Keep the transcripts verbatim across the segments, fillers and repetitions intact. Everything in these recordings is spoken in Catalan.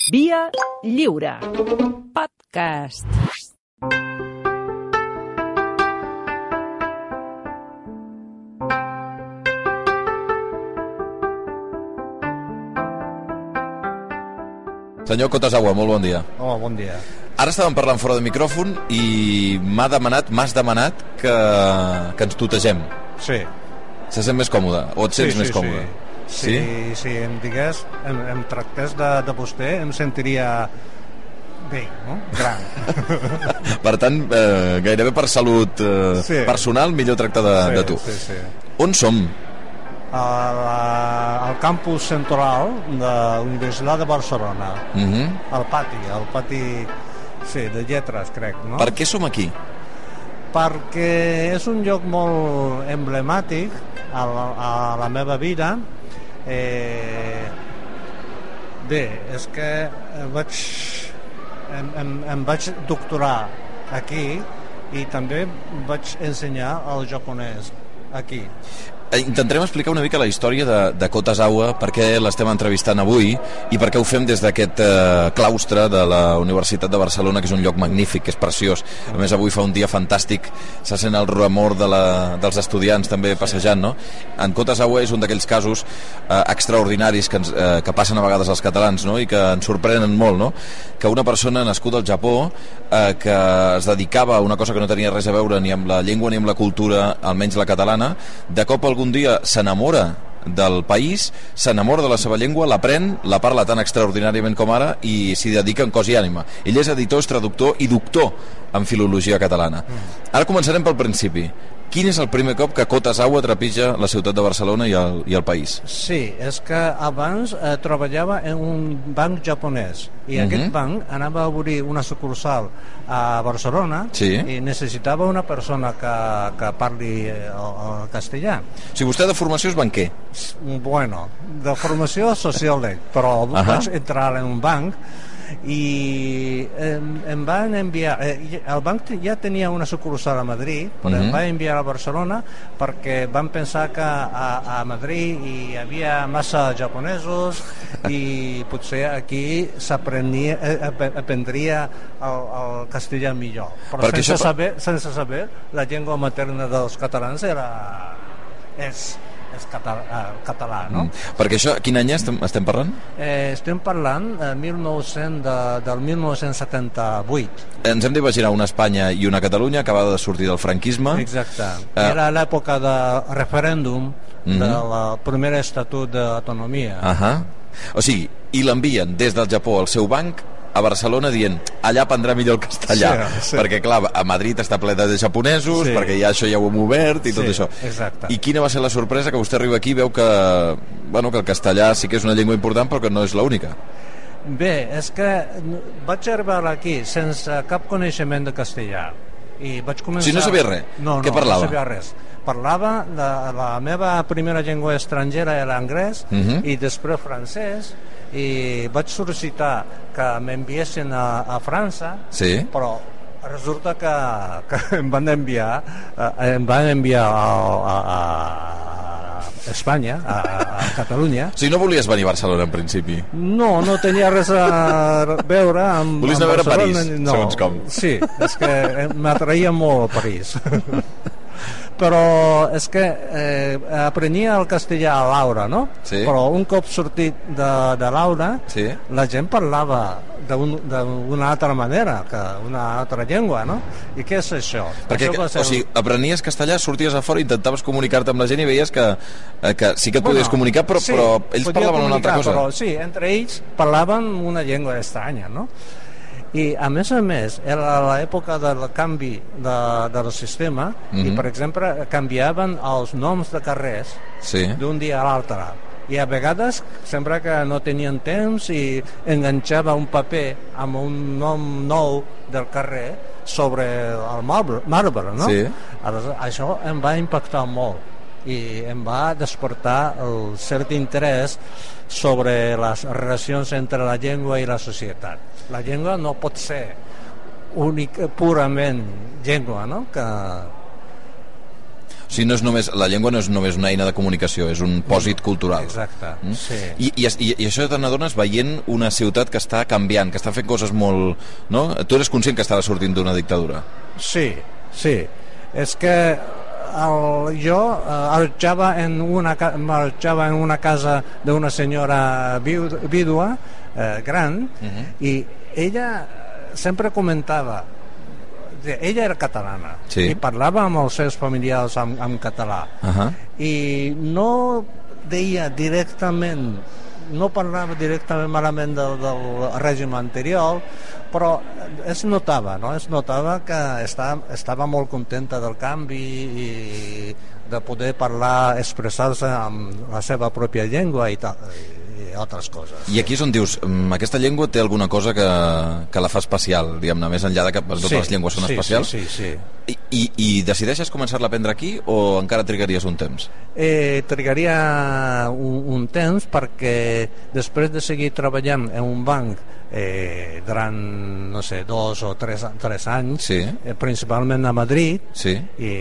Via Lliure. Podcast. Senyor Cotasaua, molt bon dia. Hola, bon dia. Ara estàvem parlant fora de micròfon i m'ha demanat, m'has demanat que, que ens tutegem. Sí. Se sent més còmode? O et sents sí, més sí, còmode? Sí, sí, sí, sí em digués, em, em tractés de, de vostè, em sentiria bé, no? Gran. Per tant, eh, gairebé per salut eh, sí. personal, millor tractar de, sí, de tu. Sí, sí. On som? Al, al campus central de la Universitat de Barcelona. Uh -huh. Al pati, al pati, sí, de lletres, crec, no? Per què som aquí? Perquè és un lloc molt emblemàtic a la, a la meva vida. Eh, bé, és que vaig em, em, em vaig doctorar aquí i també vaig ensenyar el japonès aquí. Intentarem explicar una mica la història de, de Cotasaua, per què l'estem entrevistant avui i per què ho fem des d'aquest eh, claustre de la Universitat de Barcelona, que és un lloc magnífic, que és preciós. A més, avui fa un dia fantàstic, se sent el remor de la, dels estudiants també passejant, no? En Cotasaua és un d'aquells casos eh, extraordinaris que, ens, eh, que passen a vegades als catalans, no? I que ens sorprenen molt, no? Que una persona nascuda al Japó, eh, que es dedicava a una cosa que no tenia res a veure ni amb la llengua ni amb la cultura, almenys la catalana, de cop algun un dia s'enamora del país, s'enamora de la seva llengua, l'aprèn, la parla tan extraordinàriament com ara i s'hi dedica en cos i ànima. Ell és editor, és traductor i doctor en filologia catalana. Ara començarem pel principi. Quin és el primer cop que Cotasaua trepitja la ciutat de Barcelona i el, i el país? Sí, és que abans eh, treballava en un banc japonès i uh-huh. aquest banc anava a obrir una sucursal a Barcelona sí. i necessitava una persona que, que parli el, el castellà. O sigui, vostè de formació és banquer? Bueno, de formació sociòleg, però uh-huh. vaig entrar en un banc i em, em van enviar eh, el banc ja tenia una sucursal a Madrid, però uh-huh. em va enviar a Barcelona perquè van pensar que a, a Madrid hi havia massa japonesos i potser aquí s'aprendria eh, aprendria el, el castellà millor, però sense, això... saber, sense saber la llengua materna dels catalans era és és català, català, no? Mm. Perquè això, quin any estem, estem parlant? Eh, estem parlant eh, mil nou-cents de, del mil nou-cents setanta-vuit. Ens hem d'imaginar una Espanya i una Catalunya acabada de sortir del franquisme. Exacte. Eh. Era l'època de referèndum mm-hmm. del primer estatut d'autonomia. Uh-huh. O sigui, i l'envien des del Japó al seu banc a Barcelona dient, allà aprendrà millor el castellà, sí, sí. perquè clar, a Madrid està ple de japonesos, sí. perquè ja això ja ho hem obert i tot sí, això. Exacte. I quina va ser la sorpresa que vostè arriba aquí i veu que, bueno, que el castellà sí que és una llengua important però que no és l'única? Bé, és que vaig arribar aquí sense cap coneixement de castellà i vaig començar... Si no sabia res? No, Què no, parlava? no sabia res. Parlava, de, la meva primera llengua estrangera era anglès uh-huh. i després francès, i vaig sol·licitar que m'enviessin a, a França, sí. però resulta que, que em van enviar eh, em van enviar a, a, a Espanya, a, a Catalunya. O sigui, no volies venir a Barcelona en principi? No, no tenia res a veure amb, Volies amb anar a veure Barcelona. París, no. segons com. Sí, és que m'atraïa molt a París. Però és que eh, aprenia el castellà a Laura, no? Sí. Però un cop sortit de, de Laura, sí. la gent parlava d'una un, altra manera, que una altra llengua, no? I què és això? Perquè, això ser... o sigui, aprenies castellà, sorties a fora, intentaves comunicar-te amb la gent i veies que, que sí que et podies bueno, comunicar, però, sí, però ells parlaven una altra cosa. Però, sí, entre ells parlaven una llengua estranya, no? I a més a més era l'època del canvi de, del sistema mm-hmm. i per exemple canviaven els noms de carrers sí. d'un dia a l'altre i a vegades sembla que no tenien temps i enganxava un paper amb un nom nou del carrer sobre el marbre, marbre no? Sí. Aleshores, això em va impactar molt i em va despertar el cert interès sobre les relacions entre la llengua i la societat. La llengua no pot ser únic, purament llengua, no? Que... O sigui, no és només, la llengua no és només una eina de comunicació, és un pòsit cultural. Exacte, mm? sí. I, i, i, I això te n'adones veient una ciutat que està canviant, que està fent coses molt... No? Tu eres conscient que estava sortint d'una dictadura? Sí, sí. És que el, jo eh, allotjava en una, allotjava en una casa d'una senyora vídua eh, gran, uh-huh. i ella sempre comentava, ella era catalana, sí. i parlava amb els seus familiars en, en català, uh-huh. i no deia directament, no parlava directament malament del, del règim anterior, però es notava, no? Es notava que estava, estava molt contenta del canvi i de poder parlar, expressar-se amb la seva pròpia llengua i tal, i altres coses. I aquí és on dius, aquesta llengua té alguna cosa que, que la fa especial, diguem-ne, més enllà de que totes sí, les llengües són sí, especials? Sí, sí, sí. I, i, I decideixes començar-la a aprendre aquí o encara trigaries un temps? Eh, trigaria un, un temps perquè després de seguir treballant en un banc eh, durant, no sé, dos o tres, tres anys, sí. eh, principalment a Madrid, sí. i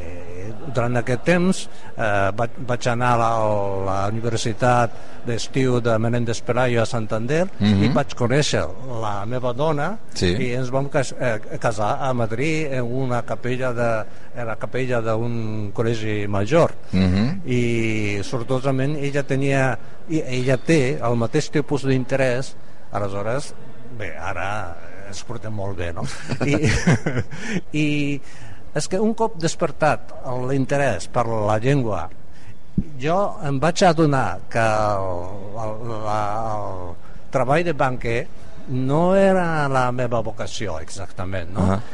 durant aquest temps eh, vaig, vaig anar a la, a la Universitat d'Estiu de Menéndez Pelayo a Santander, mm-hmm. i vaig conèixer la meva dona, sí. i ens vam cas, eh, casar a Madrid en una capella de, en la capella d'un col·legi major, mm-hmm. i sortosament ella tenia ella té el mateix tipus d'interès, aleshores bé, ara ens portem molt bé, no? I, i és que un cop despertat l'interès per la llengua, jo em vaig adonar que el, el, el treball de banquer no era la meva vocació exactament, no? Uh-huh.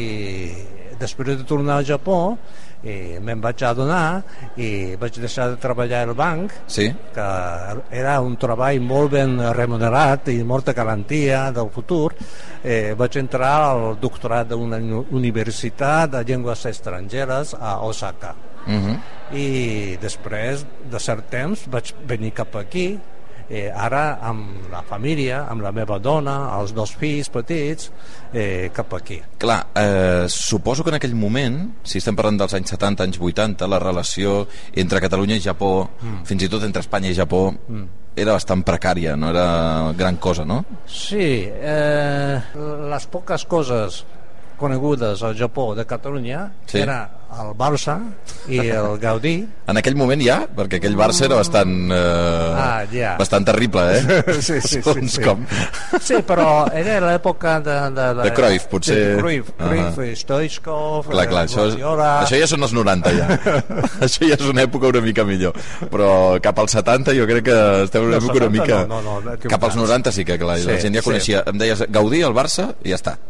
I després de tornar al Japó i me'n vaig adonar i vaig deixar de treballar al banc, sí. que era un treball molt ben remunerat i molta garantia del futur. Eh, vaig entrar al doctorat d'una universitat de llengües estrangeres a Osaka, uh-huh. i després de cert temps vaig venir cap aquí. Eh, ara amb la família, amb la meva dona, els dos fills petits, eh, cap aquí. Clar, eh, suposo que en aquell moment, si estem parlant dels anys setanta, anys vuitanta, la relació entre Catalunya i Japó, mm. fins i tot entre Espanya i Japó, mm. era bastant precària, no era gran cosa, no? Sí, eh, les poques coses conegudes al Japó de Catalunya, sí. era el Barça i el Gaudí. En aquell moment ja? Perquè aquell Barça era bastant eh, ah, ja. bastant terrible, eh? Sí, sí, sí, sí. Com? Sí, però era l'època de, de, de, de Cruyff, potser. De Cruyff, Cruyff, uh-huh. Stoichkov, clar, clar, això, és, això ja són els noranta ja. Això ja és una època una mica millor. Però cap als setanta jo crec que estem en una època una mica... No, no, no, cap als noranta sí que clar, sí, la gent ja coneixia. Sí. Em deies Gaudí, el Barça, i ja està.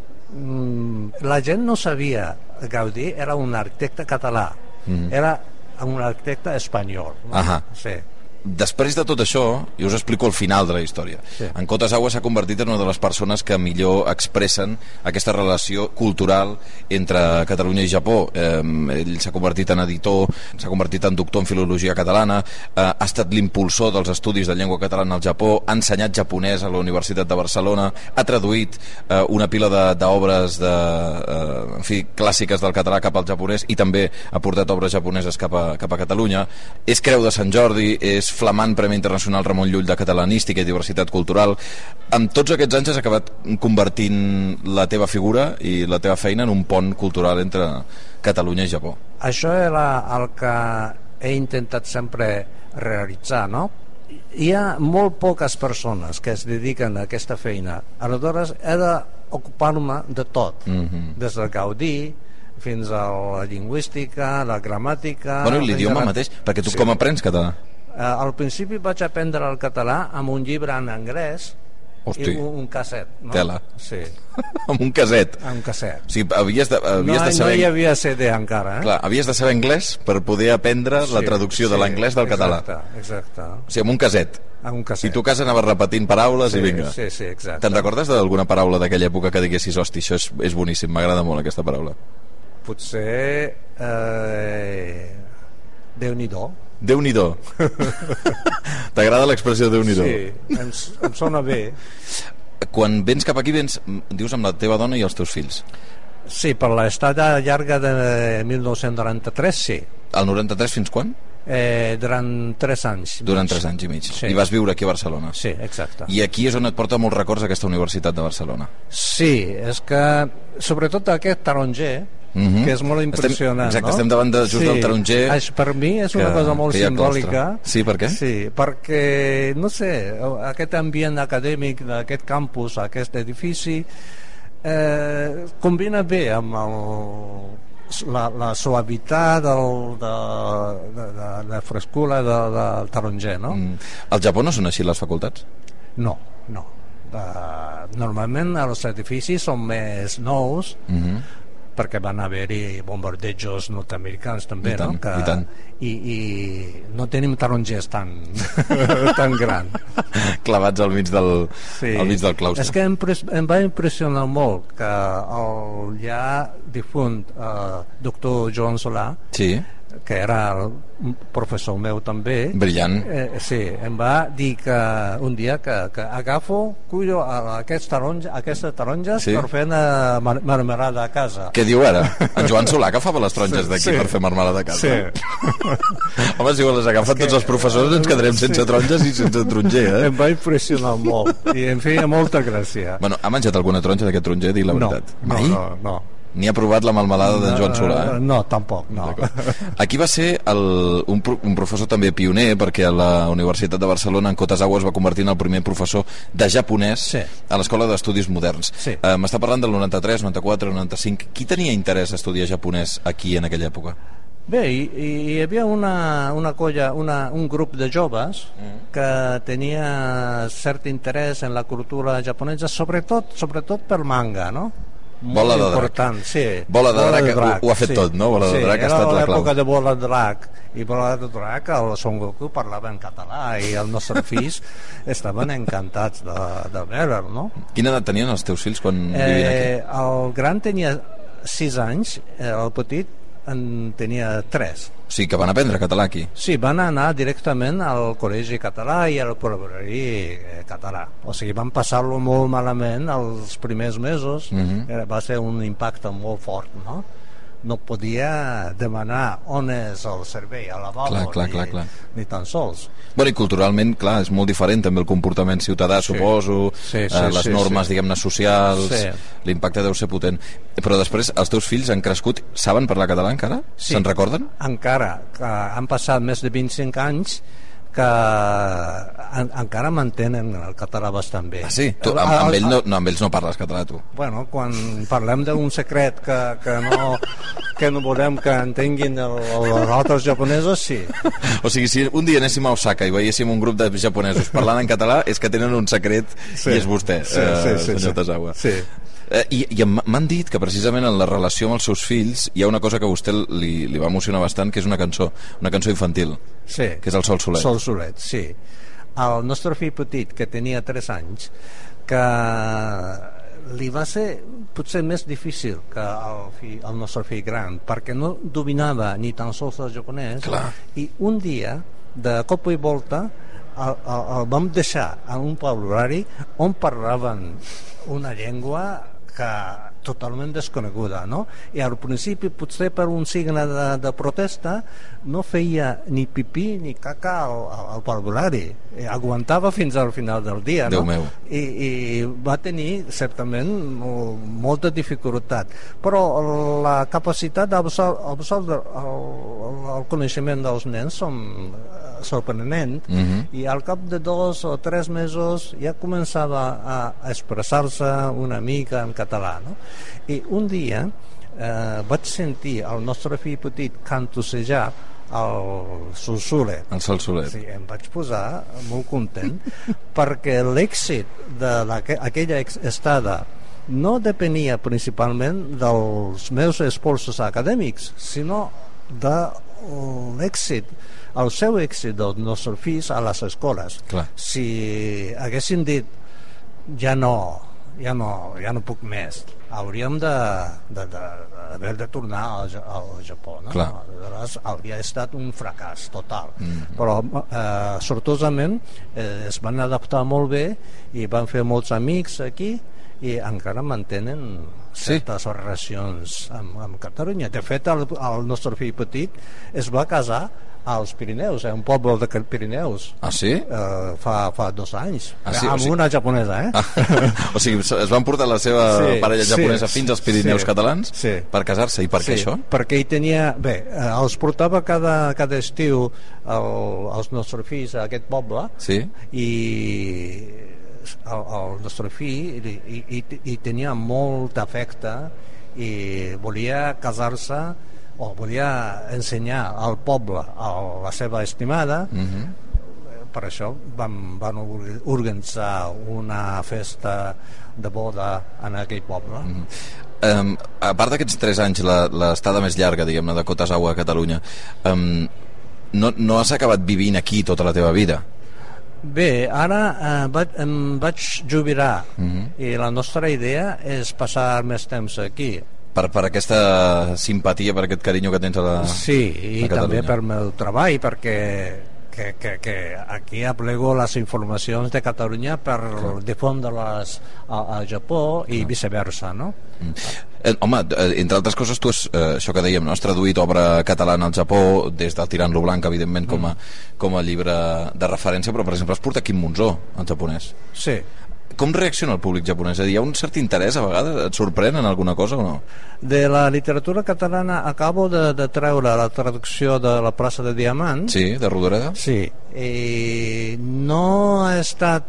La gent no sabia Gaudí era un arquitecte català, mm. era un arquitecte espanyol, no? Uh-huh. Sí. Després de tot això, i us explico el final de la història, sí. en Kotazawa s'ha convertit en una de les persones que millor expressen aquesta relació cultural entre Catalunya i Japó. Eh, ell s'ha convertit en editor, s'ha convertit en doctor en filologia catalana, eh, ha estat l'impulsor dels estudis de llengua catalana al Japó, ha ensenyat japonès a la Universitat de Barcelona, ha traduït eh, una pila d'obres de, de, eh, en fi, clàssiques del català cap al japonès, i també ha portat obres japoneses cap a, cap a Catalunya. És Creu de Sant Jordi, és flamant Premi Internacional Ramon Llull de Catalanística i Diversitat Cultural. En tots aquests anys has acabat convertint la teva figura i la teva feina en un pont cultural entre Catalunya i Japó. Això era el que he intentat sempre realitzar, no? Hi ha molt poques persones que es dediquen a aquesta feina. Aleshores he d'ocupar-me de tot, mm-hmm. des del Gaudí fins a la lingüística, la gramàtica... Bueno, l'idioma la... mateix, perquè tu sí. com aprens català? Uh, al principi vaig aprendre el català amb un llibre en anglès. Hosti. I un, un casset, no? Tela. Sí. Amb un casset. Amb un casset. O sigui, havies de, havies no, de saber... no hi havia C D encara, eh? Clar, havies de saber anglès per poder aprendre sí, la traducció sí, de l'anglès del català. Exacte, exacte. O sigui, amb un casset. Amb un casset. I tu a casa anaves repetint paraules sí, i vinga. Sí, sí, exacte. Te'n recordes d'alguna paraula d'aquella època que diguessis, hosti, això és, és boníssim, m'agrada molt aquesta paraula? Potser... Eh... Déu-n'hi-do. Déu-n'hi-do. T'agrada l'expressió Déu-n'hi-do? Sí, em, em sona bé. Quan vens cap aquí, vens, dius, amb la teva dona i els teus fills? Sí, per l'estada llarga de mil nou-cents noranta-tres, sí. El noranta-tres fins quan? Eh, durant tres anys. Durant tres anys i mig. Sí. I vas viure aquí a Barcelona. Sí, exacte. I aquí és on et porta molts records aquesta Universitat de Barcelona. Sí, és que sobretot aquest taronger, Mm-hmm. que és molt impressionant, estem, exacte, no? estem davant de, just sí, del taronger. Això, per mi és una que, cosa molt simbòlica. Sí, per què? Sí, perquè, no sé, aquest ambient acadèmic d'aquest campus, aquest edifici, eh, combina bé amb el, la, la suavitat del, de, de, de, de frescura de, del taronger, no? Mm. Al Japó no són així les facultats? No, no. Uh, normalment els edificis són més nous, Mm-hmm. perquè van haver-hi bombardejos nord-americans també, I tant, no? Que, i tant. I, i no tenim tarongers tan, tan gran. Clavats al mig del, Sí. al mig del claustre. És que em, pres- em va impressionar molt que el ja difunt eh, doctor Joan Solà, Sí, que era el, un professor meu també, brillant. Eh, sí, em va dir que un dia que, que agafo, cullo a aquests taronges, aquestes taronges Sí. per fer una mar marmelada a casa. Què diu ara? En Joan Solà agafava les taronges Sí, d'aquí sí. per fer marmelada a casa? Sí. Home, si les agafen tots els professors ens quedarem sense Sí. taronges i sense taronger, eh? Em va impressionar molt i em feia molta gràcia. Bueno, ha menjat alguna taronja d'aquest taronger, di la no, veritat? no, Mai? no, no. Ni ha provat la melmelada de Joan Solà, eh? No, tampoc, no. Aquí va ser el, un, pro- un professor també pioner, perquè a la Universitat de Barcelona en Kotazawa es va convertir en el primer professor de japonès Sí. a l'Escola d'Estudis Moderns. Sí. Eh, M'està parlant del noranta-tres, noranta-quatre, noranta-cinc. Qui tenia interès a estudiar japonès aquí en aquella època? Bé, hi, hi havia una, una colla, una, un grup de joves que tenia cert interès en la cultura japonesa, sobretot, sobretot per manga, no? Bola de drac. important, sí. Bola de drac, ho ha fet sí. tot, no? Bola de sí, drac ha estat la era clau. l'època de Bola de drac, i Bola de drac, el Son Goku parlava en català i els nostres fills estaven encantats de, de veure'l, no? Quina edat tenien els teus fills quan vivien aquí? Eh, el gran tenia sis anys, eh, el petit en tenia tres. O sigui, que van aprendre català aquí. Sí, van anar directament al col·legi català i al proveïdor eh, català. O sigui, van passar-lo molt malament els primers mesos. Mhm. eh, va ser un impacte molt fort, no? No podia demanar on és el servei, a la lavabo, Clar, clar, ni, clar, clar. ni tan sols. Bueno, i culturalment, clar, és molt diferent també el comportament ciutadà, Sí. suposo, Sí, sí, eh, les sí, normes, sí. diguem-ne, socials, Sí. l'impacte deu ser potent. Però després, els teus fills han crescut, saben parlar català encara? Sí. Se'n recorden? Encara, que han passat més de vint-i-cinc anys que en, encara mantenen el català bastant bé. Ah, sí? Tu, amb, amb, ell no, no, amb ells no parles català, tu. Bueno, quan parlem d'un secret que, que, no, que no volem que entenguin el, els altres japonesos, sí. O sigui, si un dia anéssim a Osaka i veiéssim un grup de japonesos parlant en català, és que tenen un secret Sí. i és vostè, Sí, eh, sí, sí, senyor sí. Tazawa. Sí. Eh, I i em- m'han dit que precisament en la relació amb els seus fills hi ha una cosa que a vostè li, li va emocionar bastant, que és una cançó, una cançó infantil, Sí. que és el Sol Solet. Sol Solet, sí. El nostre fill petit, que tenia tres anys, que li va ser potser més difícil que el, fill, el nostre fill gran, perquè no dominava ni tan sols el japonès. Clar. I un dia, de cop i volta, el, el, el vam deixar en un poble horari on parlaven una llengua que totalment desconeguda, no? I al principi, potser per un signe de, de protesta, no feia ni pipí ni caca al, al, al parvulari. I aguantava fins al final del dia, Déu no? meu. I, I va tenir, certament, mo- molta dificultat. Però la capacitat d'absoldre el, el coneixement dels nens són eh, sorprenent, Mhm. i al cap de dos o tres mesos ja començava a expressar-se una mica en català, no? I un dia eh, vaig sentir el nostre fill petit cantussejar el Solsule. El Sol Solet. Sí, em vaig posar molt content perquè l'èxit d'aquella estada no depenia principalment dels meus esforços acadèmics, sinó de l'èxit, el seu èxit dels nostres fills a les escoles. Clar. Si haguessin dit ja no, ja no, ja no puc més, hauríem de, de, de, de, de tornar al, Ja- al Japó, no? Clar. Aleshores hauria estat un fracàs total. Mhm. Però eh, sortosament eh, es van adaptar molt bé i van fer molts amics aquí i encara mantenen certes sí. relacions amb, amb Catalunya. De fet, el, el nostre fill petit es va casar als Pirineus, eh, un poble de Pirineus. Ah, sí? Uh, fa, fa dos anys. Ah, sí? Amb o sigui... una japonesa, eh? Ah, o sigui, es van portar la seva sí, parella japonesa sí, fins als Pirineus sí, catalans sí. per casar-se. I per sí, què això? Perquè ell tenia... Bé, eh, els portava cada, cada estiu el, els nostres fills a aquest poble sí. i el, el nostre fill i, i, i, i tenia molt afecte i volia casar-se o volia ensenyar al poble a la seva estimada. Uh-huh. Per això van, van organitzar una festa de boda en aquell poble. Uh-huh. um, a part d'aquests tres anys, l'estada més llarga, diguem-ne, de Cotes Aua a Catalunya, um, no, no has acabat vivint aquí tota la teva vida? Bé, ara eh, vaig, em vaig jubilar uh-huh. i la nostra idea és passar més temps aquí. Per, per aquesta simpatia, per aquest carinyo que tens a la Sí, i a també per meu treball, perquè que, que, que aquí aplego les informacions de Catalunya per Clar. difondre-les a, a Japó i Clar. viceversa, no? Mm. Eh, home, entre altres coses, tu has, eh, això que dèiem, no? Has traduït obra catalana al Japó, des del Tirant-lo Blanc, evidentment, com a, mm. com a llibre de referència, però, per exemple, has portat Quim Monzó, en japonès. Sí. Com reacciona el públic japonès? És a dir, hi ha un cert interès a vegades? Et sorprèn en alguna cosa o no? De la literatura catalana acabo de, de treure la traducció de La plaça de Diamant. Sí, de Rodoreda. Sí, i no ha estat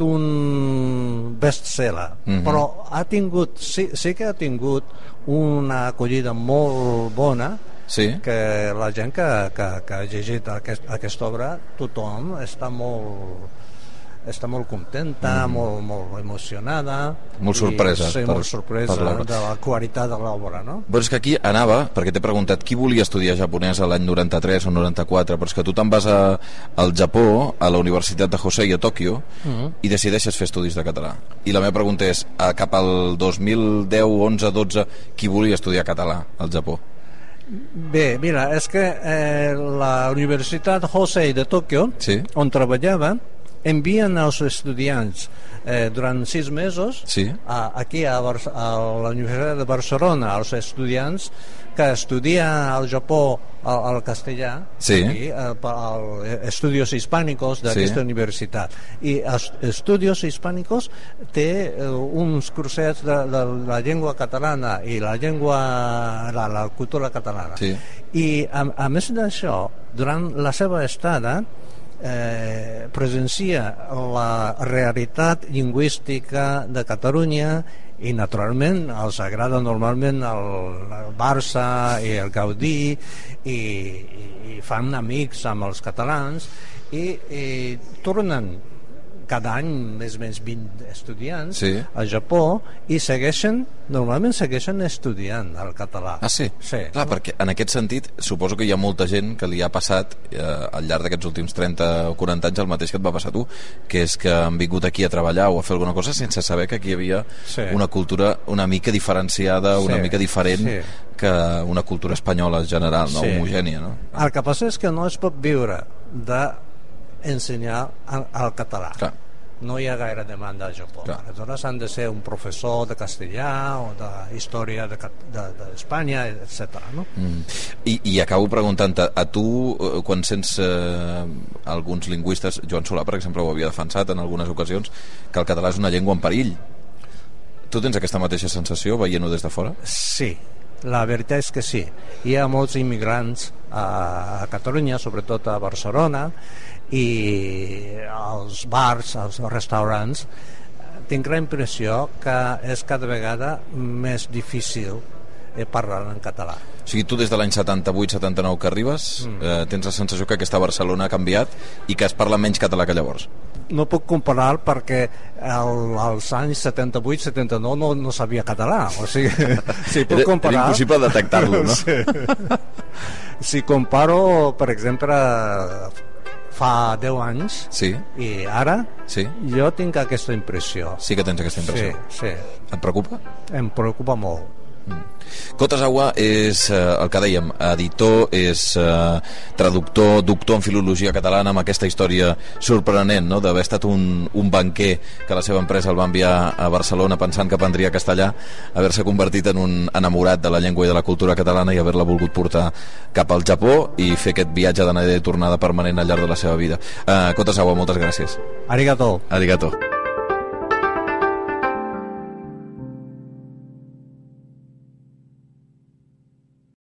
un best-seller, uh-huh. però ha tingut, sí, sí que ha tingut una acollida molt bona. Sí. Que la gent que, que, que ha llegit aquest, aquesta obra, tothom està molt... està molt contenta, mm. molt, molt emocionada, molt sorpresa, i, sí, per, molt sorpresa de la qualitat de l'obra, no? Però és que aquí anava, perquè t'he preguntat qui volia estudiar japonès a l'any noranta-tres o noranta-quatre, però és que tu te'n vas a, al Japó, a la Universitat de Hosei a Tòquio, mm. i decideixes fer estudis de català. I la meva pregunta és, a, cap al dos mil deu, onze, dotze, qui volia estudiar català al Japó? Bé, mira, és que eh, la Universitat Hosei de Tòquio, sí. on treballava, envien als estudiants eh, durant sis mesos sí. a, aquí a, Bar a la Universitat de Barcelona, als estudiants que estudien al Japó el, el castellà, sí. aquí, els estudios hispànicos d'aquesta sí. universitat. I els estudios hispànicos té eh, uns cursets de, de la llengua catalana i la llengua, la, la cultura catalana. Sí. I a, a més d'això, durant la seva estada, Eh, presencia la realitat lingüística de Catalunya i naturalment els agrada normalment el, el Barça i el Gaudí i, i, i fan amics amb els catalans i, i tornen cada any més o menys vint estudiants sí. al Japó i segueixen, normalment segueixen estudiant el català. Ah, sí? Sí. Clar, perquè en aquest sentit suposo que hi ha molta gent que li ha passat eh, al llarg d'aquests últims trenta o quaranta anys el mateix que et va passar a tu, que és que han vingut aquí a treballar o a fer alguna cosa sense saber que aquí hi havia sí. una cultura una mica diferenciada, sí. una mica diferent sí. que una cultura espanyola general, no? Sí. Homogènia, no? El que passa és que no es pot viure de ensenyar el català. Clar. No hi ha gaire demanda al Japó. Clar. Aleshores han de ser un professor de castellà o de història d'Espanya, de, de etcètera. No? Mm. I, I acabo preguntant-te, a tu, quan sents eh, alguns lingüistes, Joan Solà, per exemple, ho havia defensat en algunes ocasions, que el català és una llengua en perill. Tu tens aquesta mateixa sensació veient-ho des de fora? Sí, la veritat és que sí. Hi ha molts immigrants a, a Catalunya, sobretot a Barcelona, i als bars, als restaurants, tinc la impressió que és cada vegada més difícil parlar en català. O sigui, tu des de l'any setanta-vuit setanta-nou que arribes, mm. eh, tens la sensació que aquesta Barcelona ha canviat i que es parla menys català que llavors? No puc comparar perquè el, als anys setanta-vuit setanta-nou no, no sabia català, o sigui, si puc comparar... Era impossible detectar-lo, no? Sí. Si comparo, per exemple, fa deu anys sí. i ara sí. jo tinc aquesta impressió. Sí que tens aquesta impressió. Sí, sí. Et preocupa? Em preocupa molt. Kotazawa és, eh, el que dèiem, editor, és eh, traductor, doctor en filologia catalana, amb aquesta història sorprenent, no?, d'haver estat un, un banquer que la seva empresa el va enviar a Barcelona pensant que aprendria castellà, haver-se convertit en un enamorat de la llengua i de la cultura catalana i haver-la volgut portar cap al Japó i fer aquest viatge d'anada i tornada permanent al llarg de la seva vida. Eh, Kotazawa, moltes gràcies. Arigato. Arigato.